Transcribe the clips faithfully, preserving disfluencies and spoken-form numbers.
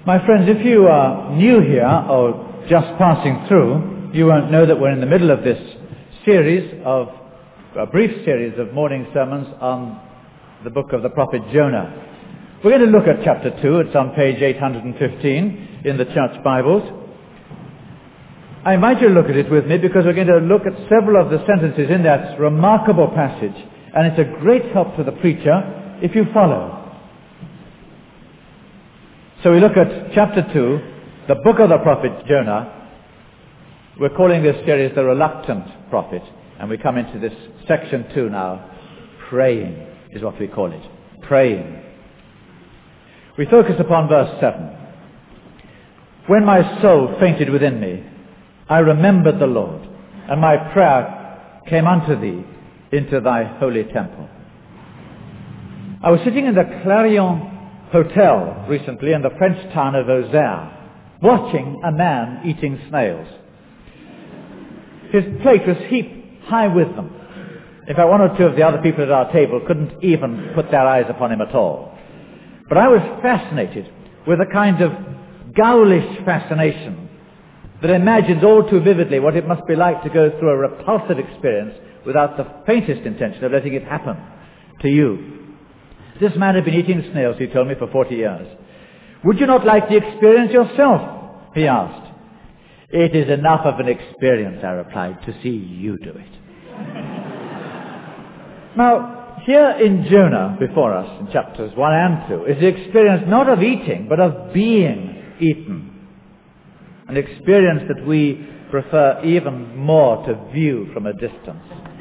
My friends, if you are new here or just passing through, you won't know that we're in the middle of this series of, a brief series of morning sermons on the book of the prophet Jonah. We're going to look at chapter two. It's on page eight hundred fifteen in the church Bibles. I invite you to look at it with me because we're going to look at several of the sentences in that remarkable passage, and it's a great help to the preacher if you follow. So we look at chapter two, the book of the prophet Jonah. We're calling this series the Reluctant Prophet, and we come into this section two now. Praying is what we call it. Praying. We focus upon verse seven. When my soul fainted within me, I remembered the Lord, and my prayer came unto thee into thy holy temple. I was sitting in the Clarion Hotel recently in the French town of Auxerre, watching a man eating snails. His plate was heaped high with them. In fact, one or two of the other people at our table couldn't even put their eyes upon him at all. But I was fascinated with a kind of ghoulish fascination that imagines all too vividly what it must be like to go through a repulsive experience without the faintest intention of letting it happen to you. This man had been eating snails, he told me, for forty years. Would you not like the experience yourself? He asked. It is enough of an experience, I replied, to see you do it. Now, here in Jonah before us, in chapters one and two, is the experience not of eating, but of being eaten. An experience that we prefer even more to view from a distance.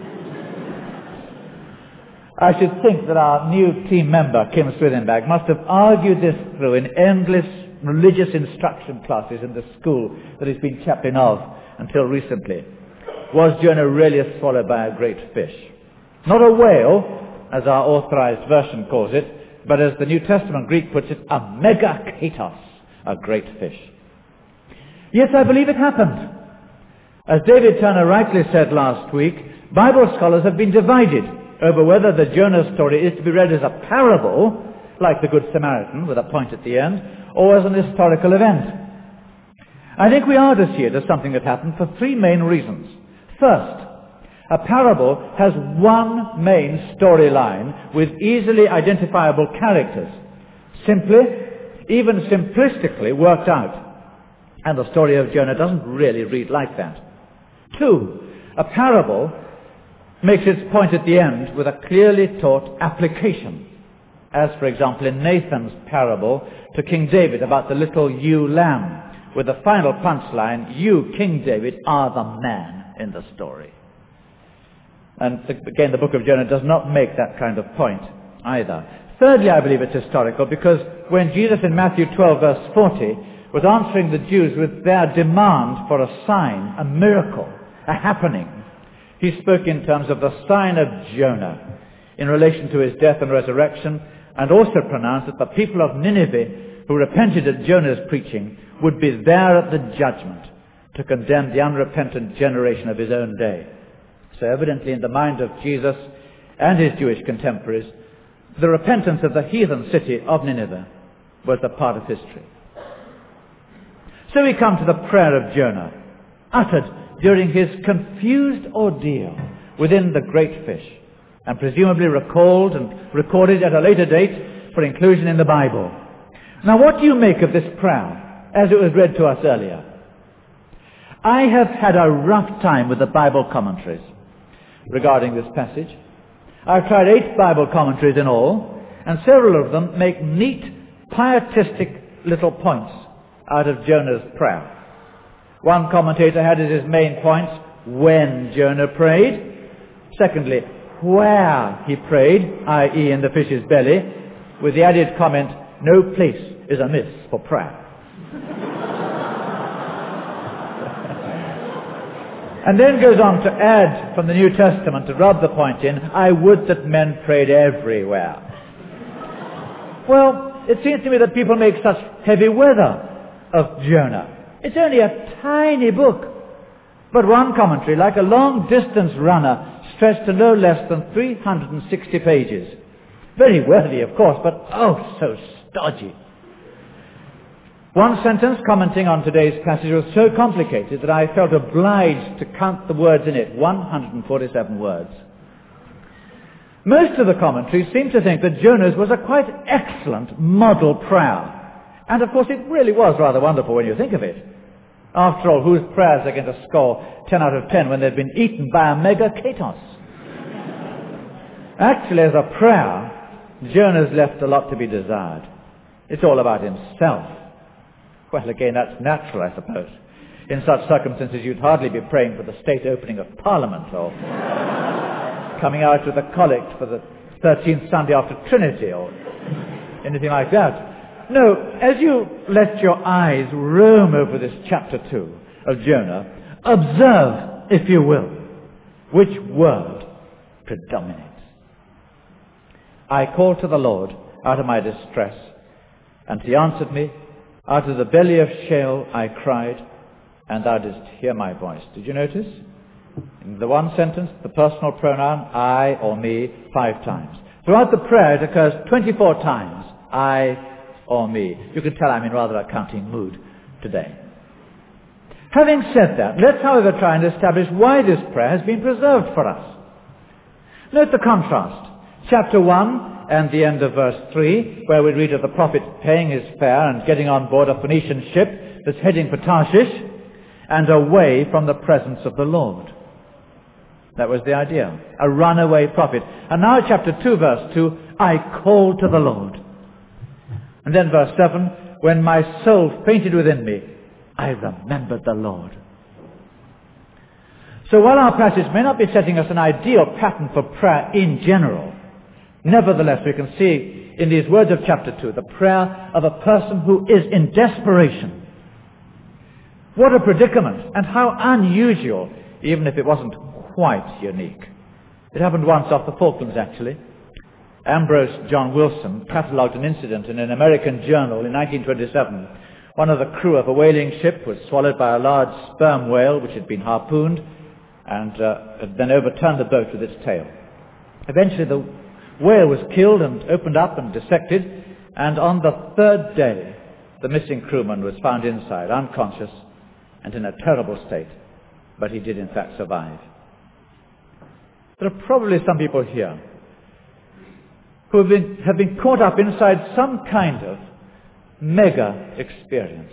I should think that our new team member, Kim Swithenberg, must have argued this through in endless religious instruction classes in the school that he's been chaplain of until recently. Was Jonah really swallowed by a great fish? Not a whale, as our authorized version calls it, but as the New Testament Greek puts it, a megaketos, a great fish. Yes, I believe it happened. As David Turner rightly said last week, Bible scholars have been divided over whether the Jonah story is to be read as a parable, like the Good Samaritan with a point at the end, or as an historical event. I think we are to see it as something that happened for three main reasons. First, a parable has one main storyline with easily identifiable characters, simply, even simplistically worked out. And the story of Jonah doesn't really read like that. Two, a parable makes its point at the end with a clearly taught application, as for example in Nathan's parable to King David about the little ewe lamb, with the final punchline, you, King David, are the man in the story. And again, the book of Jonah does not make that kind of point either. Thirdly, I believe it's historical because when Jesus in Matthew twelve verse forty was answering the Jews with their demand for a sign, a miracle, a happening, he spoke in terms of the sign of Jonah in relation to his death and resurrection, and also pronounced that the people of Nineveh who repented at Jonah's preaching would be there at the judgment to condemn the unrepentant generation of his own day. So evidently in the mind of Jesus and his Jewish contemporaries, the repentance of the heathen city of Nineveh was a part of history. So we come to the prayer of Jonah, uttered during his confused ordeal within the great fish, and presumably recalled and recorded at a later date for inclusion in the Bible. Now, what do you make of this prayer as it was read to us earlier? I have had a rough time with the Bible commentaries regarding this passage. I've tried eight Bible commentaries in all, and several of them make neat, pietistic little points out of Jonah's prayer. One commentator had as his main points when Jonah prayed. Secondly, where he prayed, that is in the fish's belly, with the added comment, no place is amiss for prayer. And then goes on to add from the New Testament to rub the point in, I would that men prayed everywhere. Well, it seems to me that people make such heavy weather of Jonah. It's only a tiny book. But one commentary, like a long-distance runner, stretched to no less than three hundred sixty pages. Very worthy, of course, but oh, so stodgy. One sentence commenting on today's passage was so complicated that I felt obliged to count the words in it, one hundred forty-seven words. Most of the commentaries seem to think that Jonah's was a quite excellent model prayer. And of course it really was rather wonderful when you think of it. After all, whose prayers are going to score ten out of ten when they've been eaten by a megakatos? Actually, as a prayer, Jonah's left a lot to be desired. It's all about himself. Well, again, that's natural, I suppose. In such circumstances, you'd hardly be praying for the state opening of Parliament or coming out with a collect for the thirteenth Sunday after Trinity or anything like that. No, as you let your eyes roam over this chapter two of Jonah, observe, if you will, which word predominates. I called to the Lord out of my distress, and he answered me. Out of the belly of Sheol I cried, and thou didst hear my voice. Did you notice? In the one sentence, the personal pronoun, I or me, five times. Throughout the prayer, it occurs twenty-four times, I or me. You can tell I'm in rather a counting mood today. Having said that, let's however try and establish why this prayer has been preserved for us. Note the contrast. Chapter one and the end of verse three, where we read of the prophet paying his fare and getting on board a Phoenician ship that's heading for Tarshish and away from the presence of the Lord. That was the idea. A runaway prophet. And now chapter two, verse two, I called to the Lord. And then verse seven, when my soul fainted within me, I remembered the Lord. So while our passage may not be setting us an ideal pattern for prayer in general, nevertheless we can see in these words of chapter two the prayer of a person who is in desperation. What a predicament, and how unusual, even if it wasn't quite unique. It happened once off the Falklands, actually. Ambrose John Wilson catalogued an incident in an American journal in nineteen twenty-seven. One of the crew of a whaling ship was swallowed by a large sperm whale which had been harpooned and uh, had then overturned the boat with its tail. Eventually the whale was killed and opened up and dissected, and on the third day the missing crewman was found inside, unconscious and in a terrible state, but he did in fact survive. There are probably some people here who have been, have been caught up inside some kind of mega experience.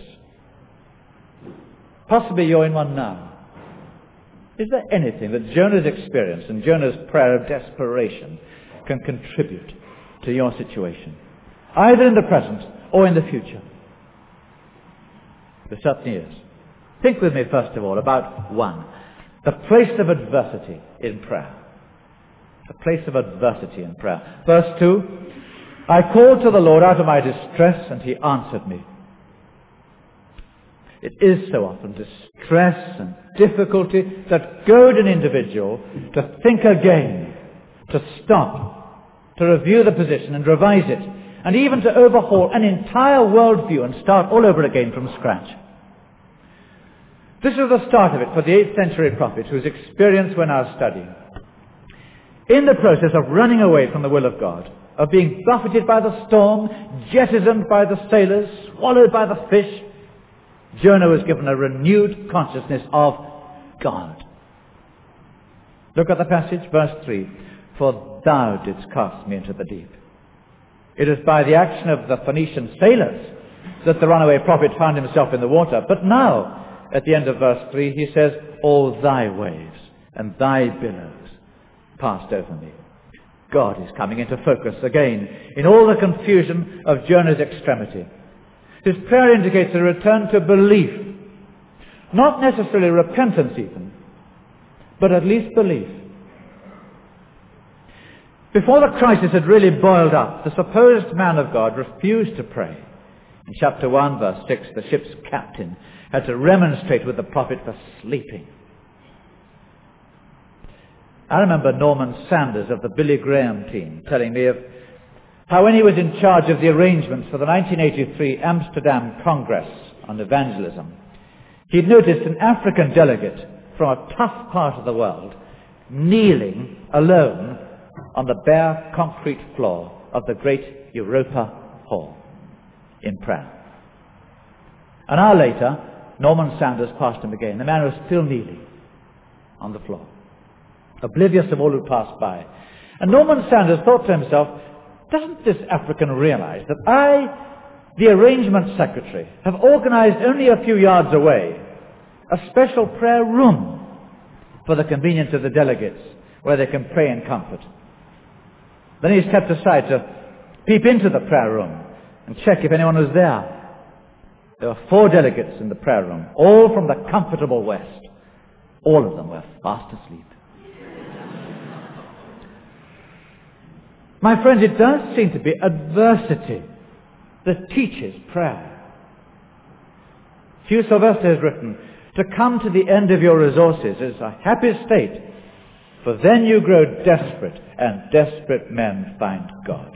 Possibly you're in one now. Is there anything that Jonah's experience and Jonah's prayer of desperation can contribute to your situation, either in the present or in the future? There certainly is. Think with me first of all about one, the place of adversity in prayer. The place of adversity in prayer. Verse two, I called to the Lord out of my distress, and he answered me. It is so often distress and difficulty that goad an individual to think again, to stop, to review the position and revise it, and even to overhaul an entire worldview and start all over again from scratch. This was the start of it for the eighth century prophet whose experience we're now studying. In the process of running away from the will of God, of being buffeted by the storm, jettisoned by the sailors, swallowed by the fish, Jonah was given a renewed consciousness of God. Look at the passage, verse three. For thou didst cast me into the deep. It is by the action of the Phoenician sailors that the runaway prophet found himself in the water. But now, at the end of verse three, he says, all thy waves and thy billows passed over me. God is coming into focus again in all the confusion of Jonah's extremity. His prayer indicates a return to belief. Not necessarily repentance even, but at least belief. Before the crisis had really boiled up, the supposed man of God refused to pray. In chapter one, verse six, the ship's captain had to remonstrate with the prophet for sleeping. I remember Norman Sanders of the Billy Graham team telling me of how when he was in charge of the arrangements for the nineteen eighty-three Amsterdam Congress on evangelism, he'd noticed an African delegate from a tough part of the world kneeling alone on the bare concrete floor of the great Europa Hall in prayer. An hour later, Norman Sanders passed him again. The man was still kneeling on the floor, oblivious of all who passed by. And Norman Sanders thought to himself, doesn't this African realize that I, the arrangement secretary, have organized only a few yards away a special prayer room for the convenience of the delegates where they can pray in comfort? Then he stepped aside to peep into the prayer room and check if anyone was there. There were four delegates in the prayer room, all from the comfortable West. All of them were fast asleep. My friends, it does seem to be adversity that teaches prayer. Hugh Sylvester has written, to come to the end of your resources is a happy state, for then you grow desperate, and desperate men find God.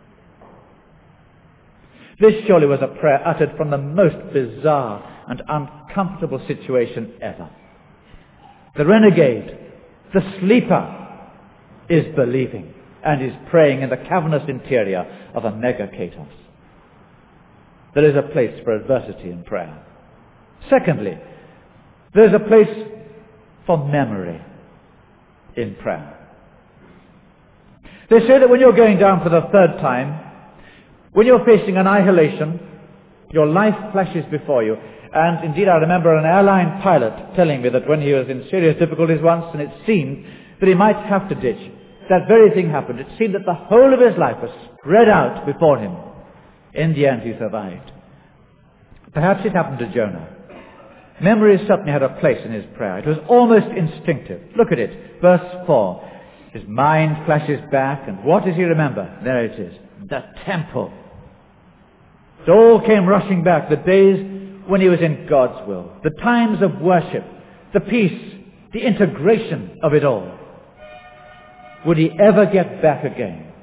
This surely was a prayer uttered from the most bizarre and uncomfortable situation ever. The renegade, the sleeper, is believing and is praying in the cavernous interior of a mega-katos. There is a place for adversity in prayer. Secondly, there is a place for memory in prayer. They say that when you're going down for the third time, when you're facing annihilation, your life flashes before you. And indeed, I remember an airline pilot telling me that when he was in serious difficulties once, and it seemed that he might have to ditch, that very thing happened. It seemed that the whole of his life was spread out before him. In the end, he survived. Perhaps it happened to Jonah. Memory certainly had a place in his prayer. It was almost instinctive. Look at it. Verse four. His mind flashes back, and what does he remember? There it is. The temple. It all came rushing back. The days when he was in God's will. The times of worship. The peace. The integration of it all. Would he ever get back again?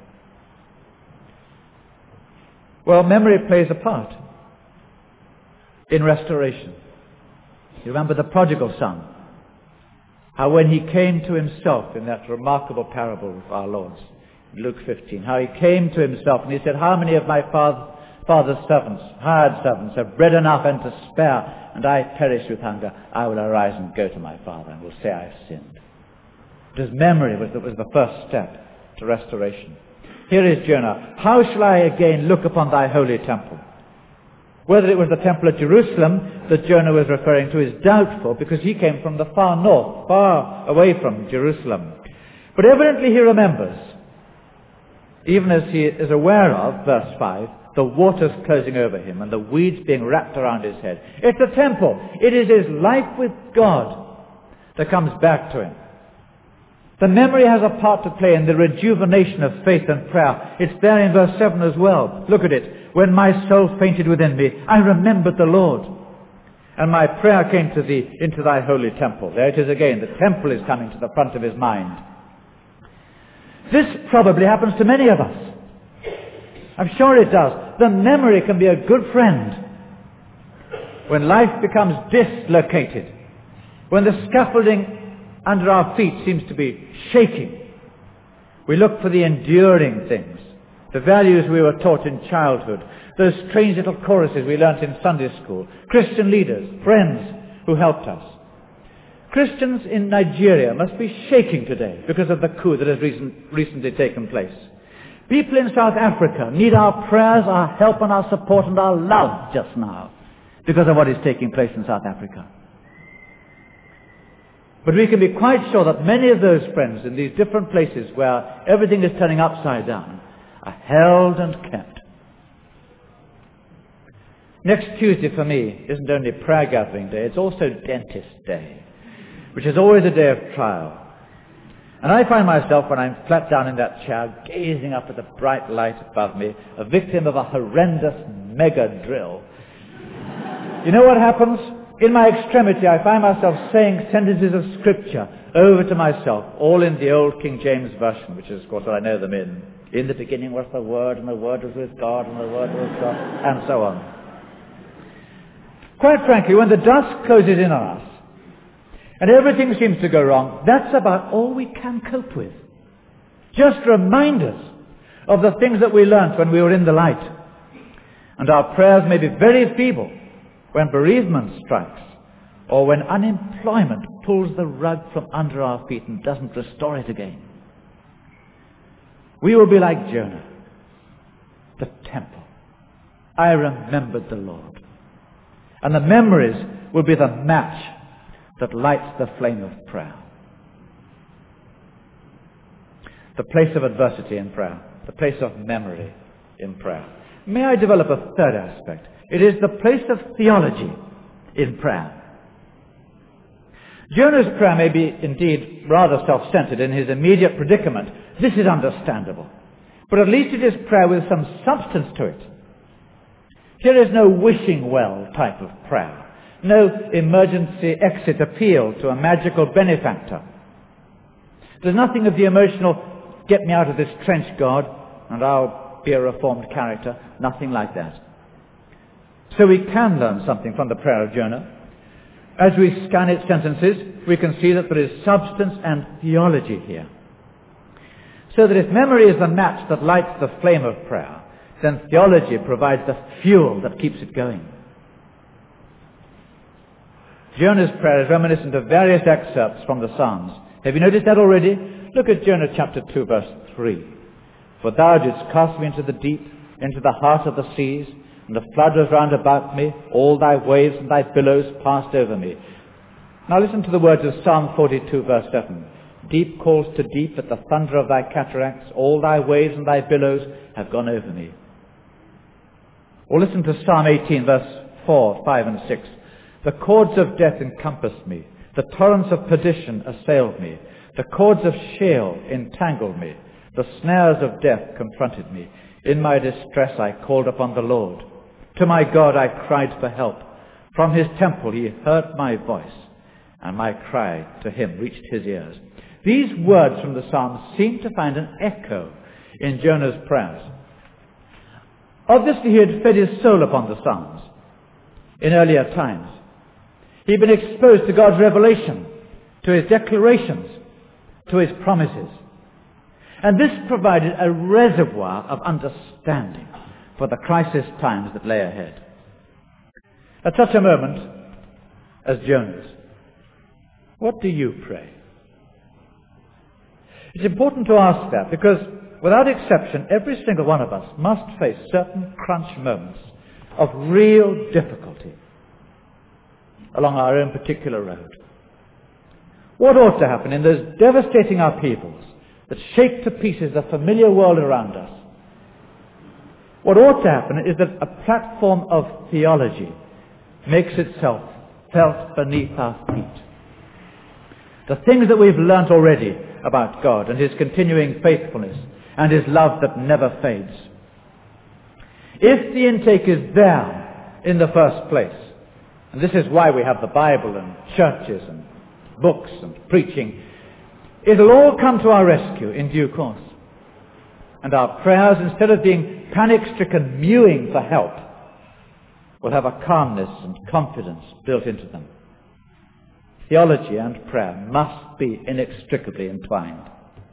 Well, memory plays a part in restoration. You remember the prodigal son? How when he came to himself in that remarkable parable of our Lord's, Luke fifteen, how he came to himself and he said, how many of my father, father's servants, hired servants, have bread enough and to spare, and I perish with hunger? I will arise and go to my father and will say I have sinned. It was memory was the, was the first step to restoration. Here is Jonah. How shall I again look upon thy holy temple? Whether it was the temple at Jerusalem that Jonah was referring to is doubtful, because he came from the far north, far away from Jerusalem. But evidently he remembers, even as he is aware of, verse five, the waters closing over him and the weeds being wrapped around his head. It's the temple. It is his life with God that comes back to him. The memory has a part to play in the rejuvenation of faith and prayer. It's there in verse seven as well. Look at it. When my soul fainted within me, I remembered the Lord. And my prayer came to thee into thy holy temple. There it is again. The temple is coming to the front of his mind. This probably happens to many of us. I'm sure it does. The memory can be a good friend. When life becomes dislocated, when the scaffolding under our feet seems to be shaking, we look for the enduring things, the values we were taught in childhood, those strange little choruses we learnt in Sunday school, Christian leaders, friends who helped us. Christians in Nigeria must be shaking today because of the coup that has recent, recently taken place. People in South Africa need our prayers, our help and our support and our love just now because of what is taking place in South Africa. But we can be quite sure that many of those friends in these different places where everything is turning upside down are held and kept. Next Tuesday for me isn't only prayer gathering day, it's also dentist day, which is always a day of trial. And I find myself, when I'm flat down in that chair, gazing up at the bright light above me, a victim of a horrendous mega drill. You know what happens? In my extremity, I find myself saying sentences of scripture over to myself, all in the old King James Version, which is, of course, what I know them in. In the beginning was the Word, and the Word was with God, and the Word was God, and so on. Quite frankly, when the dusk closes in on us, and everything seems to go wrong, that's about all we can cope with. Just remind us of the things that we learnt when we were in the light. And our prayers may be very feeble, when bereavement strikes, or when unemployment pulls the rug from under our feet and doesn't restore it again. We will be like Jonah, the temple. I remembered the Lord. And the memories will be the match that lights the flame of prayer. The place of adversity in prayer. The place of memory in prayer. May I develop a third aspect? It is the place of theology in prayer. Jonah's prayer may be indeed rather self-centered in his immediate predicament. This is understandable. But at least it is prayer with some substance to it. Here is no wishing well type of prayer. No emergency exit appeal to a magical benefactor. There's nothing of the emotional, get me out of this trench, God, and I'll be a reformed character. Nothing like that. So we can learn something from the prayer of Jonah. As we scan its sentences, we can see that there is substance and theology here. So that if memory is the match that lights the flame of prayer, then theology provides the fuel that keeps it going. Jonah's prayer is reminiscent of various excerpts from the Psalms. Have you noticed that already? Look at Jonah chapter two, verse three. For thou didst cast me into the deep, into the heart of the seas, and the flood was round about me, all thy waves and thy billows passed over me. Now listen to the words of Psalm forty-two, verse seven. Deep calls to deep at the thunder of thy cataracts, all thy waves and thy billows have gone over me. Or listen to Psalm eighteen, verse four, five and six. The cords of death encompassed me, the torrents of perdition assailed me, the cords of Sheol entangled me, the snares of death confronted me. In my distress I called upon the Lord. To my God I cried for help. From his temple he heard my voice, and my cry to him reached his ears. These words from the Psalms seem to find an echo in Jonah's prayers. Obviously he had fed his soul upon the Psalms in earlier times. He'd been exposed to God's revelation, to his declarations, to his promises. And this provided a reservoir of understanding for the crisis times that lay ahead. At such a moment as Jonah's, what do you pray? It's important to ask that because, without exception, every single one of us must face certain crunch moments of real difficulty along our own particular road. What ought to happen in those devastating upheavals that shake to pieces the familiar world around us? What ought to happen is that a platform of theology makes itself felt beneath our feet. The things that we've learnt already about God and his continuing faithfulness and his love that never fades. If the intake is there in the first place, and this is why we have the Bible and churches and books and preaching, it'll all come to our rescue in due course. And our prayers, instead of being panic-stricken mewing for help, will have a calmness and confidence built into them. Theology and prayer must be inextricably entwined.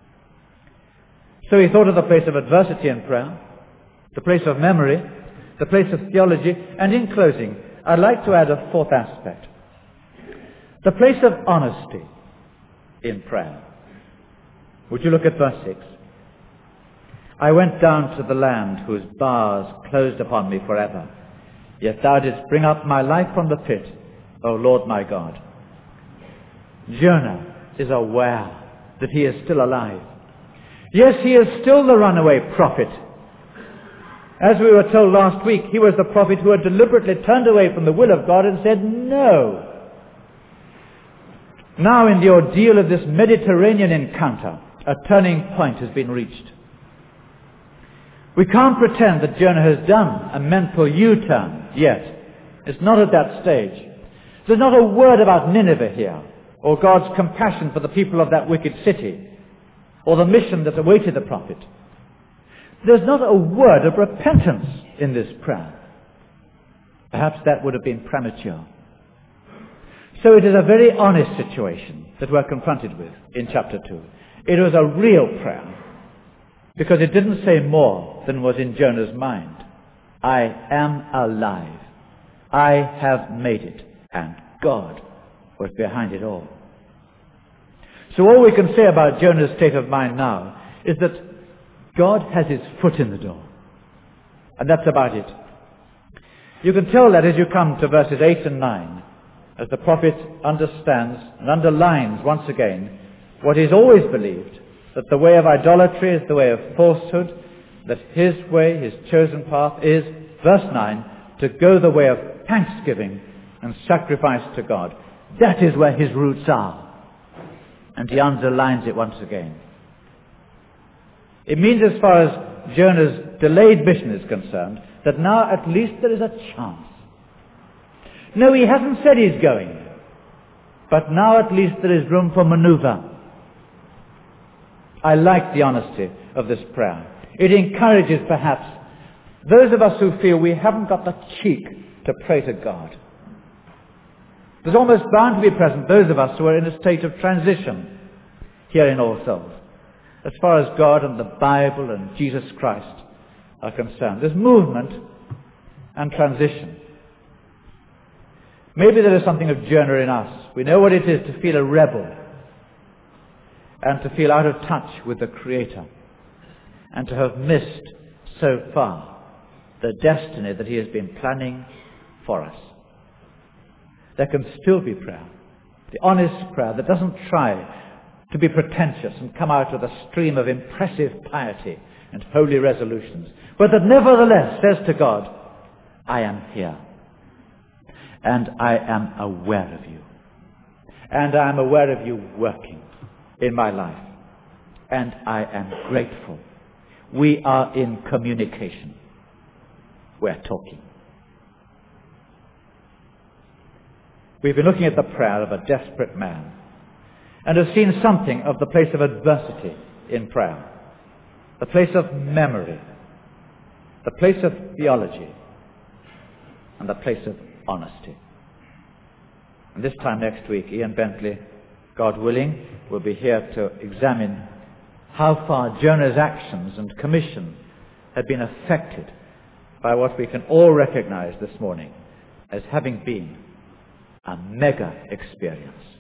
So he thought of the place of adversity in prayer, the place of memory, the place of theology, and in closing, I'd like to add a fourth aspect. The place of honesty in prayer. Would you look at verse six? I went down to the land whose bars closed upon me forever. Yet thou didst bring up my life from the pit, O Lord my God. Jonah is aware that he is still alive. Yes, he is still the runaway prophet. As we were told last week, he was the prophet who had deliberately turned away from the will of God and said no. Now in the ordeal of this Mediterranean encounter, a turning point has been reached. We can't pretend that Jonah has done a mental U-turn yet. It's not at that stage. There's not a word about Nineveh here, or God's compassion for the people of that wicked city, or the mission that awaited the prophet. There's not a word of repentance in this prayer. Perhaps that would have been premature. So it is a very honest situation that we're confronted with in chapter two. It was a real prayer, because it didn't say more than was in Jonah's mind. I am alive. I have made it, and God was behind it all. So all we can say about Jonah's state of mind now is that God has his foot in the door. And that's about it. You can tell that as you come to verses eight and nine, as the prophet understands and underlines once again what he's always believed, that the way of idolatry is the way of falsehood, that his way, his chosen path is, verse nine, to go the way of thanksgiving and sacrifice to God. That is where his roots are. And he underlines it once again. It means, as far as Jonah's delayed mission is concerned, that now at least there is a chance. No, he hasn't said he's going, but now at least there is room for maneuver. I like the honesty of this prayer. It encourages, perhaps, those of us who feel we haven't got the cheek to pray to God. There's almost bound to be present those of us who are in a state of transition here in All Souls, as far as God and the Bible and Jesus Christ are concerned. There's movement and transition. Maybe there is something of Jonah in us. We know what it is to feel a rebel and to feel out of touch with the Creator and to have missed so far the destiny that he has been planning for us. There can still be prayer, the honest prayer that doesn't try to be pretentious and come out with a stream of impressive piety and holy resolutions, but that nevertheless says to God, I am here, and I am aware of you, and I am aware of you working in my life, and I am grateful. We are in communication. We're talking. We've been looking at the prayer of a desperate man and have seen something of the place of adversity in prayer, the place of memory, the place of theology, and the place of honesty. And this time next week, Ian Bentley, God willing, will be here to examine how far Jonah's actions and commission have been affected by what we can all recognize this morning as having been a mega experience.